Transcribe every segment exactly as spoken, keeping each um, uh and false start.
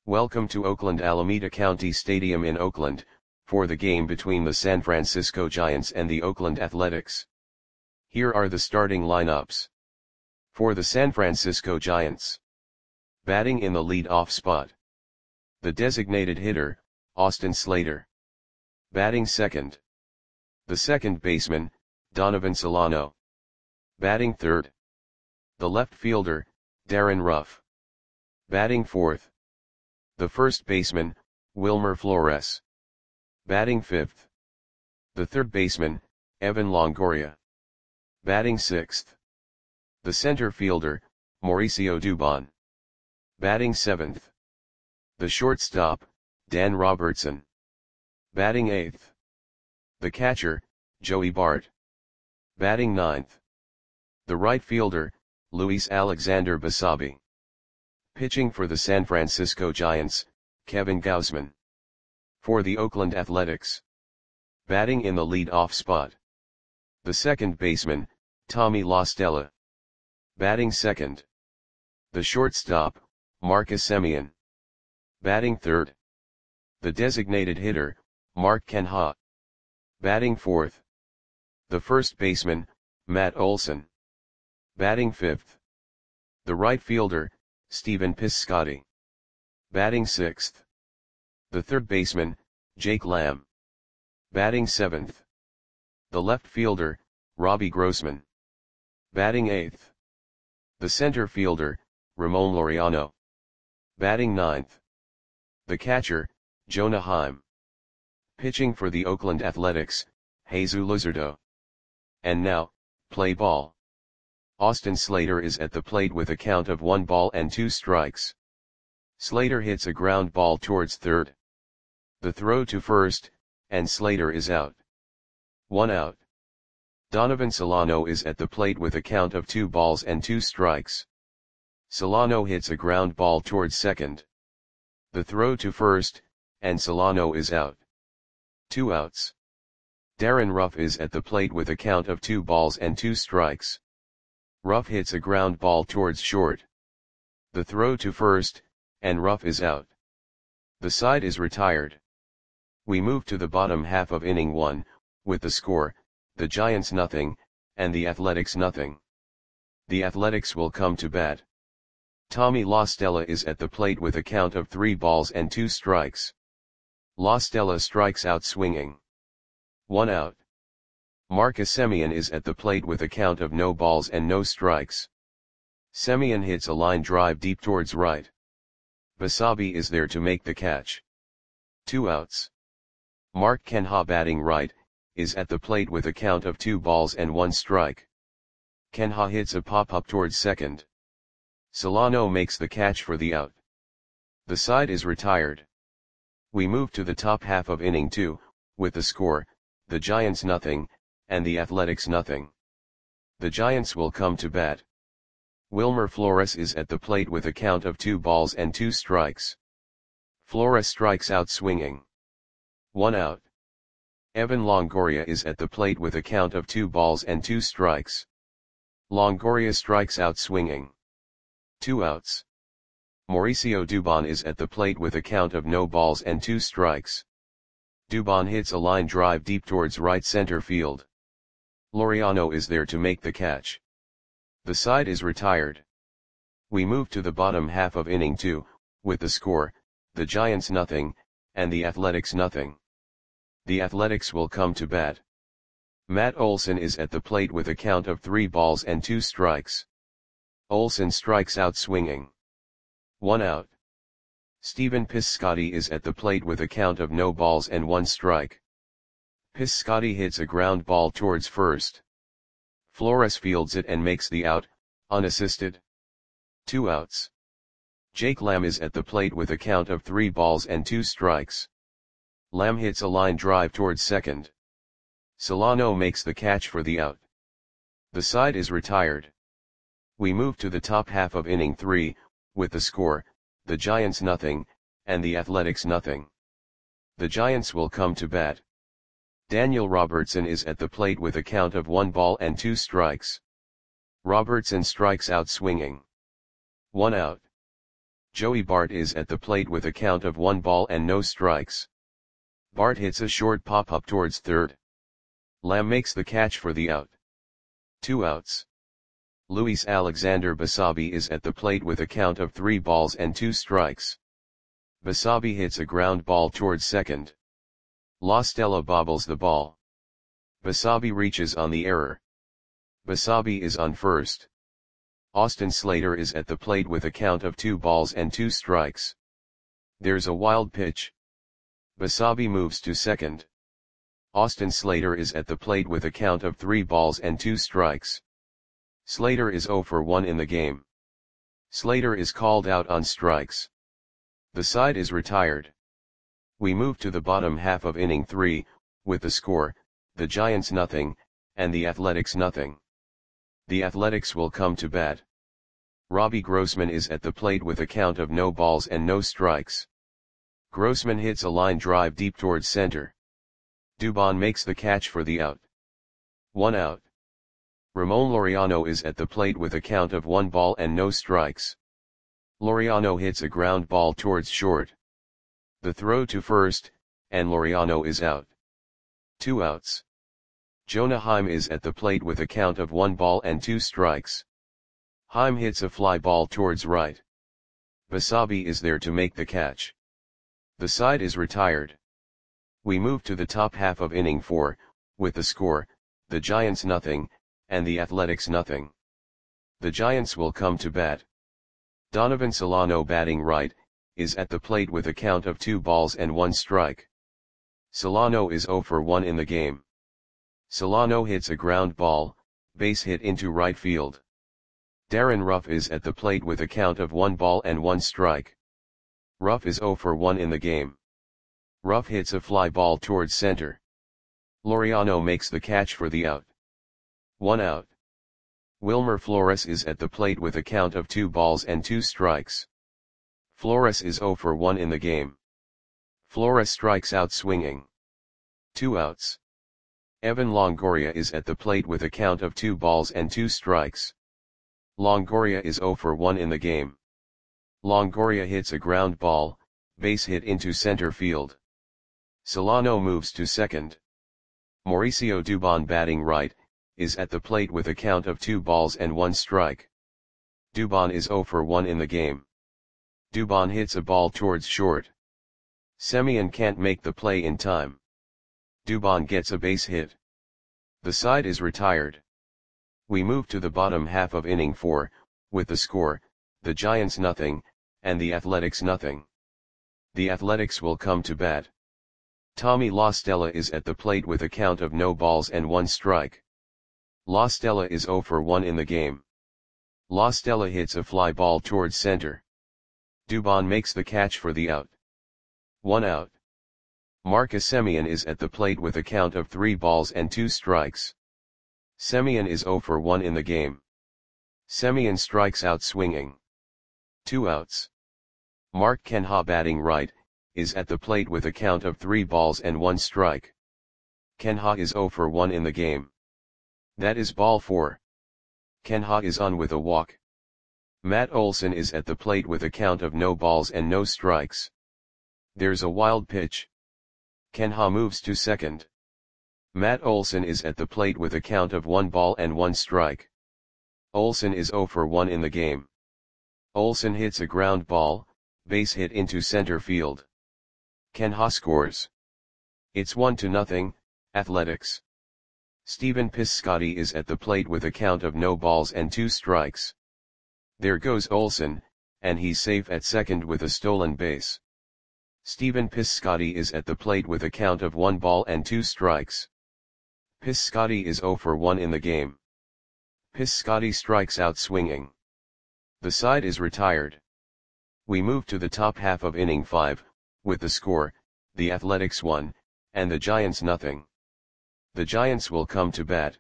Welcome to Oakland Alameda County Stadium in Oakland, for the game between the San Francisco Giants and the Oakland Athletics. Here are the starting lineups. For the San Francisco Giants. Batting in the lead-off spot. The designated hitter, Austin Slater. Batting second. The second baseman, Donovan Solano. Batting third. The left fielder, Darin Ruf. Batting fourth. The first baseman, Wilmer Flores. Batting fifth. The third baseman, Evan Longoria. Batting sixth. The center fielder, Mauricio Dubon. Batting seventh. The shortstop, Dan Robertson. Batting eighth. The catcher, Joey Bart. Batting ninth. The right fielder, Luis Alexander Basabe. Pitching for the San Francisco Giants, Kevin Gausman. For the Oakland Athletics. Batting in the lead-off spot. The second baseman, Tommy La Stella. Batting second. The shortstop, Marcus Semien. Batting third. The designated hitter, Mark Canha. Batting fourth. The first baseman, Matt Olson. Batting fifth. The right fielder, Stephen Piscotty. Batting sixth. The third baseman, Jake Lamb. Batting seventh. The left fielder, Robbie Grossman. Batting eighth. The center fielder, Ramon Laureano. Batting ninth. The catcher, Jonah Heim. Pitching for the Oakland Athletics, Jesus Luzardo. And now, play ball. Austin Slater is at the plate with a count of one ball and two strikes. Slater hits a ground ball towards third. The throw to first, and Slater is out. One out. Donovan Solano is at the plate with a count of two balls and two strikes. Solano hits a ground ball towards second. The throw to first, and Solano is out. Two outs. Darin Ruf is at the plate with a count of two balls and two strikes. Ruf hits a ground ball towards short. The throw to first, and Ruf is out. The side is retired. We move to the bottom half of inning one, with the score, the Giants nothing, and the Athletics nothing. The Athletics will come to bat. Tommy La Stella is at the plate with a count of three balls and two strikes. La Stella strikes out swinging. One out. Marcus Semien is at the plate with a count of no balls and no strikes. Semien hits a line drive deep towards right. Basabe is there to make the catch. Two outs. Mark Canha, batting right, is at the plate with a count of two balls and one strike. Canha hits a pop-up towards second. Solano makes the catch for the out. The side is retired. We move to the top half of inning two, with the score, the Giants nothing, and the Athletics nothing. The Giants will come to bat. Wilmer Flores is at the plate with a count of two balls and two strikes. Flores strikes out swinging. One out. Evan Longoria is at the plate with a count of two balls and two strikes. Longoria strikes out swinging. Two outs. Mauricio Dubon is at the plate with a count of no balls and two strikes. Dubon hits a line drive deep towards right center field. Laureano is there to make the catch. The side is retired. We move to the bottom half of inning two, with the score, the Giants nothing, and the Athletics nothing. The Athletics will come to bat. Matt Olson is at the plate with a count of three balls and two strikes. Olson strikes out swinging. One out. Stephen Piscotty is at the plate with a count of no balls and one strike. Piscotty hits a ground ball towards first. Flores fields it and makes the out, unassisted. Two outs. Jake Lamb is at the plate with a count of three balls and two strikes. Lamb hits a line drive towards second. Solano makes the catch for the out. The side is retired. We move to the top half of inning three, with the score, the Giants nothing, and the Athletics nothing. The Giants will come to bat. Daniel Robertson is at the plate with a count of one ball and two strikes. Robertson strikes out swinging. One out. Joey Bart is at the plate with a count of one ball and no strikes. Bart hits a short pop-up towards third. Lamb makes the catch for the out. Two outs. Luis Alexander Basabe is at the plate with a count of three balls and two strikes. Basabe hits a ground ball towards second. La Stella bobbles the ball. Basabe reaches on the error. Basabe is on first. Austin Slater is at the plate with a count of two balls and two strikes. There's a wild pitch. Basabe moves to second. Austin Slater is at the plate with a count of three balls and two strikes. Slater is zero for one in the game. Slater is called out on strikes. The side is retired. We move to the bottom half of inning three, with the score, the Giants nothing, and the Athletics nothing. The Athletics will come to bat. Robbie Grossman is at the plate with a count of no balls and no strikes. Grossman hits a line drive deep towards center. Dubon makes the catch for the out. One out. Ramon Laureano is at the plate with a count of one ball and no strikes. Laureano hits a ground ball towards short. The throw to first, and Laureano is out. Two outs. Jonah Heim is at the plate with a count of one ball and two strikes. Heim hits a fly ball towards right. Basabe is there to make the catch. The side is retired. We move to the top half of inning four, with the score, the Giants nothing, and the Athletics nothing. The Giants will come to bat. Donovan Solano batting right, is at the plate with a count of two balls and one strike. Solano is zero for one in the game. Solano hits a ground ball, base hit into right field. Darren Ruff is at the plate with a count of one ball and one strike. Ruff is zero for one in the game. Ruff hits a fly ball towards center. Laureano makes the catch for the out. One out. Wilmer Flores is at the plate with a count of two balls and two strikes. Flores is zero for one in the game. Flores strikes out swinging. Two outs. Evan Longoria is at the plate with a count of two balls and two strikes. Longoria is zero for one in the game. Longoria hits a ground ball, base hit into center field. Solano moves to second. Mauricio Dubon batting right, is at the plate with a count of two balls and one strike. Dubon is zero for one in the game. Dubon hits a ball towards short. Semien can't make the play in time. Dubon gets a base hit. The side is retired. We move to the bottom half of inning four, with the score, the Giants nothing, and the Athletics nothing. The Athletics will come to bat. Tommy La Stella is at the plate with a count of no balls and one strike. La Stella is zero for one in the game. La Stella hits a fly ball towards center. Dubon makes the catch for the out. One out. Marcus Semien is at the plate with a count of three balls and two strikes. Semien is zero for one in the game. Semien strikes out swinging. Two outs. Mark Canha batting right, is at the plate with a count of three balls and one strike. Canha is zero for one in the game. That is ball four. Canha is on with a walk. Matt Olson is at the plate with a count of no balls and no strikes. There's a wild pitch. Canha moves to second. Matt Olson is at the plate with a count of one ball and one strike. Olson is zero for one in the game. Olson hits a ground ball, base hit into center field. Canha scores. It's one to nothing, Athletics. Stephen Piscotty is at the plate with a count of no balls and two strikes. There goes Olson, and he's safe at second with a stolen base. Stephen Piscotty is at the plate with a count of one ball and two strikes. Piscotty is zero for one in the game. Piscotty strikes out swinging. The side is retired. We move to the top half of inning five, with the score, the Athletics one, and the Giants nothing. The Giants will come to bat.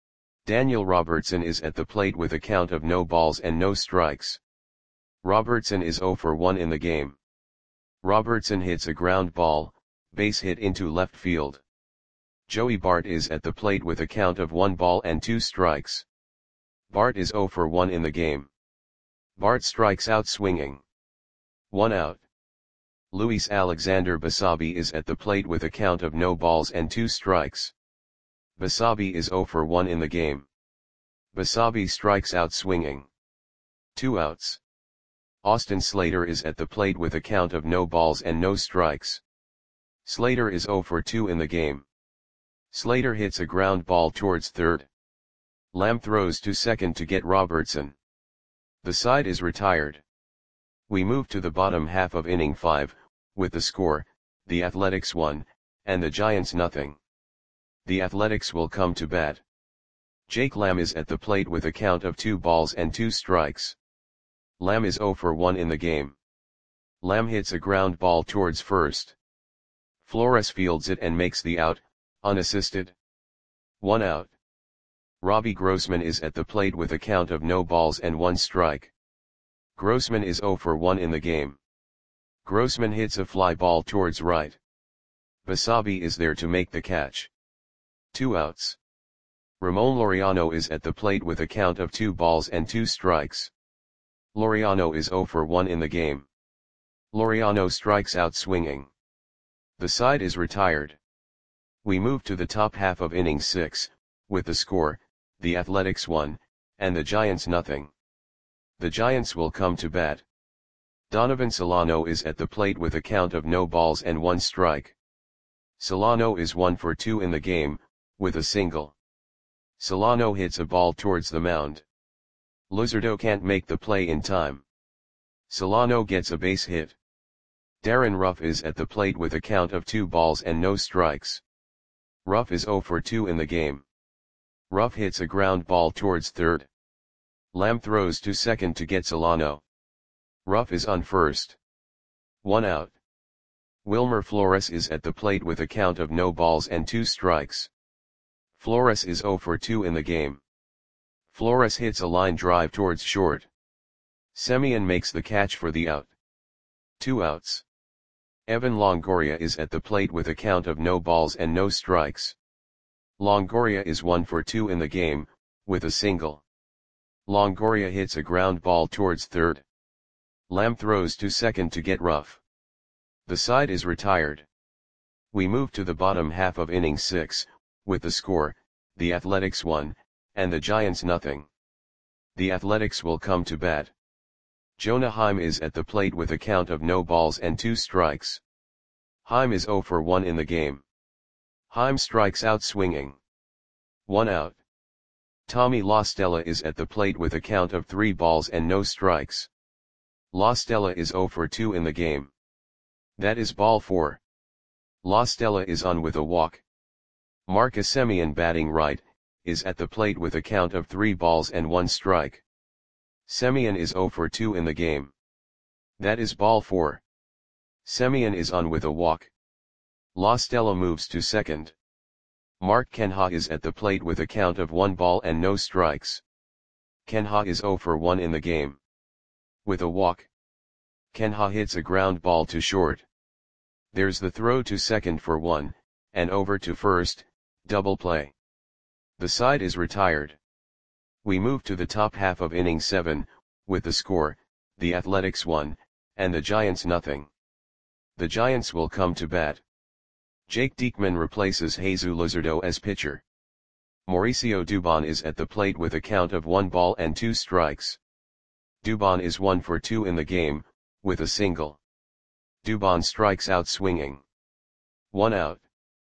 Daniel Robertson is at the plate with a count of no balls and no strikes. Robertson is zero for one in the game. Robertson hits a ground ball, base hit into left field. Joey Bart is at the plate with a count of one ball and two strikes. Bart is zero for one in the game. Bart strikes out swinging. One out. Luis Alexander Basabe is at the plate with a count of no balls and two strikes. Basabe is zero for one in the game. Basabe strikes out swinging. Two outs. Austin Slater is at the plate with a count of no balls and no strikes. Slater is zero for two in the game. Slater hits a ground ball towards third. Lamb throws to second to get Robertson. The side is retired. We move to the bottom half of inning five, with the score, the Athletics one, and the Giants nothing. The Athletics will come to bat. Jake Lamb is at the plate with a count of two balls and two strikes. Lamb is zero for one in the game. Lamb hits a ground ball towards first. Flores fields it and makes the out, unassisted. One out. Robbie Grossman is at the plate with a count of no balls and one strike. Grossman is zero for one in the game. Grossman hits a fly ball towards right. Basabe is there to make the catch. Two outs. Ramon Laureano is at the plate with a count of two balls and two strikes. Laureano is zero for one in the game. Laureano strikes out swinging. The side is retired. We move to the top half of inning six, with the score, the Athletics one, and the Giants nothing. The Giants will come to bat. Donovan Solano is at the plate with a count of no balls and one strike. Solano is one for two in the game, with a single. Solano hits a ball towards the mound. Luzardo can't make the play in time. Solano gets a base hit. Darren Ruff is at the plate with a count of two balls and no strikes. Ruff is zero for two in the game. Ruff hits a ground ball towards third. Lamb throws to second to get Solano. Ruff is on first. One out. Wilmer Flores is at the plate with a count of no balls and two strikes. Flores is zero for two in the game. Flores hits a line drive towards short. Semien makes the catch for the out. Two outs. Evan Longoria is at the plate with a count of no balls and no strikes. Longoria is one for two in the game, with a single. Longoria hits a ground ball towards third. Lamb throws to second to get Ruff. The side is retired. We move to the bottom half of inning six, with the score, the Athletics one, and the Giants nothing. The Athletics will come to bat. Jonah Heim is at the plate with a count of no balls and two strikes. Heim is zero for one in the game. Heim strikes out swinging. One out. Tommy La Stella is at the plate with a count of three balls and no strikes. La Stella is zero for two in the game. That is ball four. La Stella is on with a walk. Marcus Semien, batting right, is at the plate with a count of three balls and one strike. Semien is zero for two in the game. That is ball four. Semien is on with a walk. La Stella moves to second. Mark Kenha is at the plate with a count of one ball and no strikes. Kenha is zero for one in the game. With a walk. Kenha hits a ground ball to short. There's the throw to second for one, and over to first, double play. The side is retired. We move to the top half of inning seven, with the score, the Athletics one, and the Giants nothing. The Giants will come to bat. Jake Diekman replaces Jesus Luzardo as pitcher. Mauricio Dubon is at the plate with a count of one ball and two strikes. Dubon is one for two in the game, with a single. Dubon strikes out swinging. One out.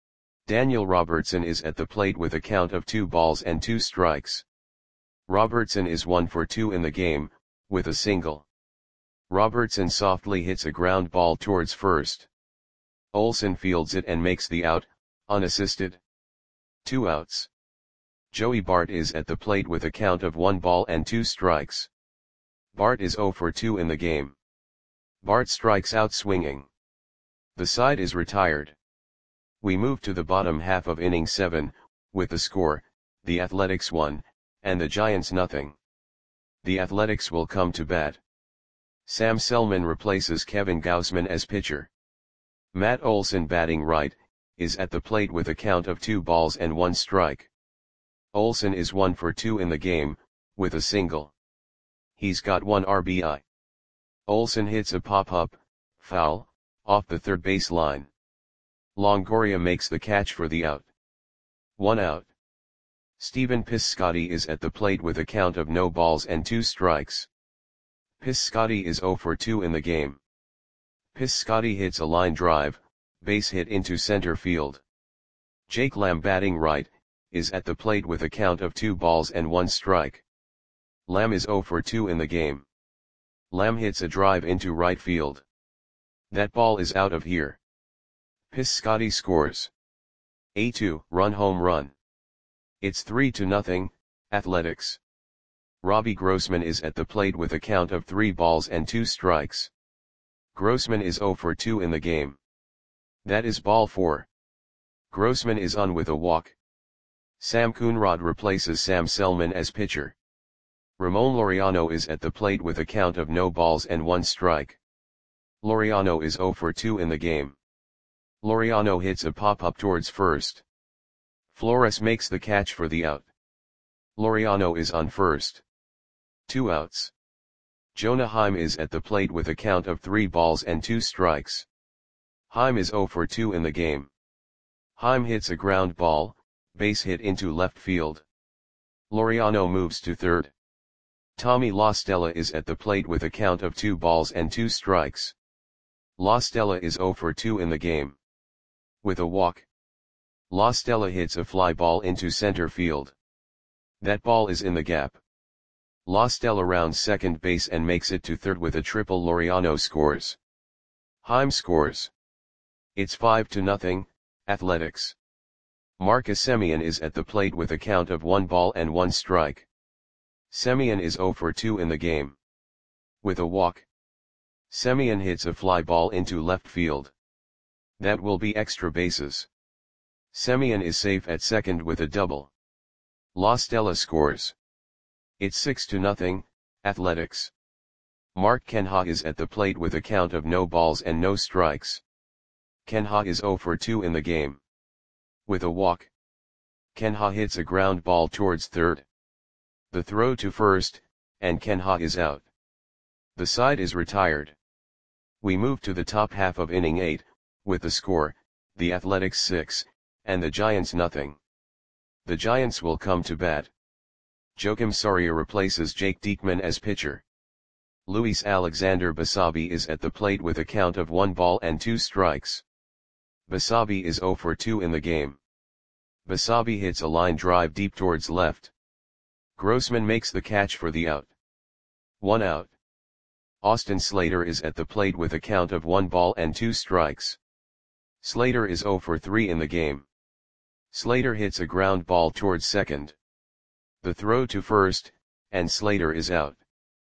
Daniel Robertson is at the plate with a count of two balls and two strikes. Robertson is one for two in the game, with a single. Robertson softly hits a ground ball towards first. Olsen fields it and makes the out, unassisted. Two outs. Joey Bart is at the plate with a count of one ball and two strikes. Bart is zero for two in the game. Bart strikes out swinging. The side is retired. We move to the bottom half of inning seven, with the score, the Athletics one, and the Giants nothing. The Athletics will come to bat. Sam Selman replaces Kevin Gausman as pitcher. Matt Olson, batting right, is at the plate with a count of two balls and one strike. Olson is one for two in the game, with a single. He's got one R B I. Olsen hits a pop-up, foul, off the third base line. Longoria makes the catch for the out. One out. Stephen Piscotty is at the plate with a count of no balls and two strikes. Piscotty is zero for two in the game. Piscotty hits a line drive, base hit into center field. Jake Lamb, batting right, is at the plate with a count of two balls and one strike. Lamb is zero for two in the game. Lamb hits a drive into right field. That ball is out of here. Piscotty scores a two-run home run. It's three to nothing, Athletics. Robbie Grossman is at the plate with a count of three balls and two strikes. Grossman is zero for two in the game. That is ball four. Grossman is on with a walk. Sam Coonrod replaces Sam Selman as pitcher. Ramon Laureano is at the plate with a count of no balls and one strike. Laureano is zero for two in the game. Laureano hits a pop-up towards first. Flores makes the catch for the out. Laureano is on first. Two outs. Jonah Heim is at the plate with a count of three balls and two strikes. Heim is zero for two in the game. Heim hits a ground ball, base hit into left field. Laureano moves to third. Tommy La Stella is at the plate with a count of two balls and two strikes. La Stella is zero for two in the game. With a walk, La Stella hits a fly ball into center field. That ball is in the gap. La Stella rounds second base and makes it to third with a triple. Laureano scores. Heim scores. It's five to nothing, Athletics. Marcus Semien is at the plate with a count of one ball and one strike. Semien is zero for two in the game. With a walk, Semien hits a fly ball into left field. That will be extra bases. Semien is safe at second with a double. La Stella scores. It's six to nothing, Athletics. Mark Kenha is at the plate with a count of no balls and no strikes. Kenha is zero for two in the game. With a walk, Kenha hits a ground ball towards third. The throw to first, and Kenha is out. The side is retired. We move to the top half of inning eight, with the score, the Athletics six, and the Giants nothing. The Giants will come to bat. Joakim Soria replaces Jake Diekman as pitcher. Luis Alexander Basabe is at the plate with a count of one ball and two strikes. Basabe is zero for two in the game. Basabe hits a line drive deep towards left. Grossman makes the catch for the out. One out. Austin Slater is at the plate with a count of one ball and two strikes. Slater is zero for three in the game. Slater hits a ground ball towards second. The throw to first, and Slater is out.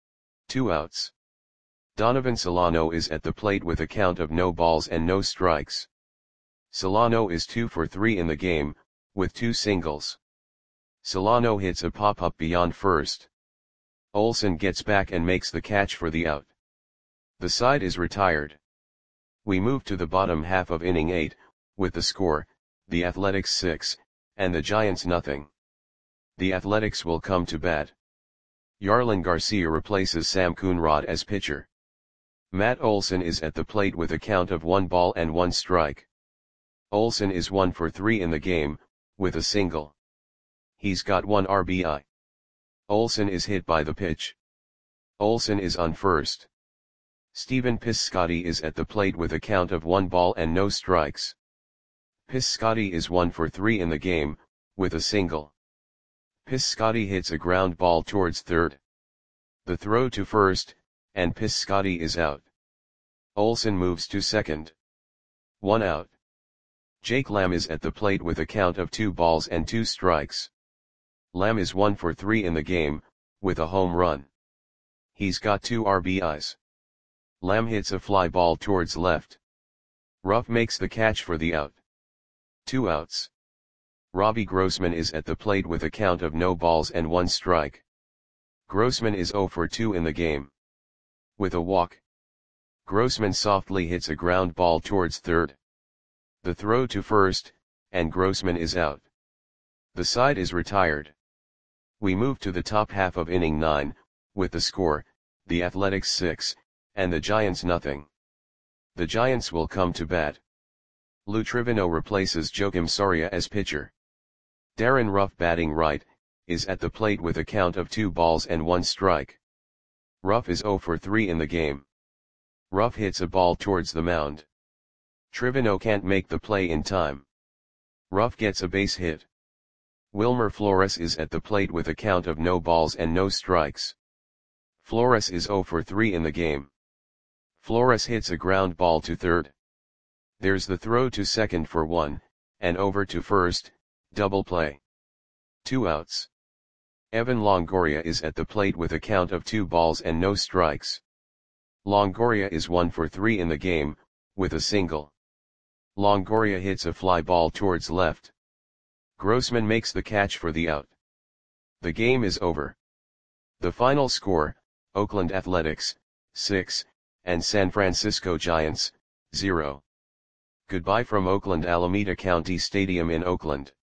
Two outs. Donovan Solano is at the plate with a count of no balls and no strikes. Solano is two for three in the game, with two singles. Solano hits a pop-up beyond first. Olsen gets back and makes the catch for the out. The side is retired. We move to the bottom half of inning eight, with the score, the Athletics six, and the Giants nothing. The Athletics will come to bat. Yarlin Garcia replaces Sam Coonrod as pitcher. Matt Olson is at the plate with a count of one ball and one strike. Olson is one for three in the game, with a single. He's got one R B I. Olson is hit by the pitch. Olson is on first. Stephen Piscotty is at the plate with a count of one ball and no strikes. Piscotty is one for three in the game, with a single. Piscotty hits a ground ball towards third. The throw to first, and Piscotty is out. Olsen moves to second. One out. Jake Lamb is at the plate with a count of two balls and two strikes. Lamb is one for three in the game, with a home run. He's got two R B Is. Lamb hits a fly ball towards left. Ruff makes the catch for the out. Two outs. Robbie Grossman is at the plate with a count of no balls and one strike. Grossman is zero for two in the game. With a walk, Grossman softly hits a ground ball towards third. The throw to first, and Grossman is out. The side is retired. We move to the top half of inning nine, with the score, the Athletics six, and the Giants nothing. The Giants will come to bat. Lou Trivino replaces Joakim Soria as pitcher. Darren Ruff, batting right, is at the plate with a count of two balls and one strike. Ruff is zero for three in the game. Ruff hits a ball towards the mound. Trivino can't make the play in time. Ruff gets a base hit. Wilmer Flores is at the plate with a count of no balls and no strikes. Flores is zero for three in the game. Flores hits a ground ball to third. There's the throw to second for one, and over to first, double play. Two outs. Evan Longoria is at the plate with a count of two balls and no strikes. Longoria is one for three in the game, with a single. Longoria hits a fly ball towards left. Grossman makes the catch for the out. The game is over. The final score, Oakland Athletics, six, and San Francisco Giants, zero. Goodbye from Oakland Alameda County Stadium in Oakland.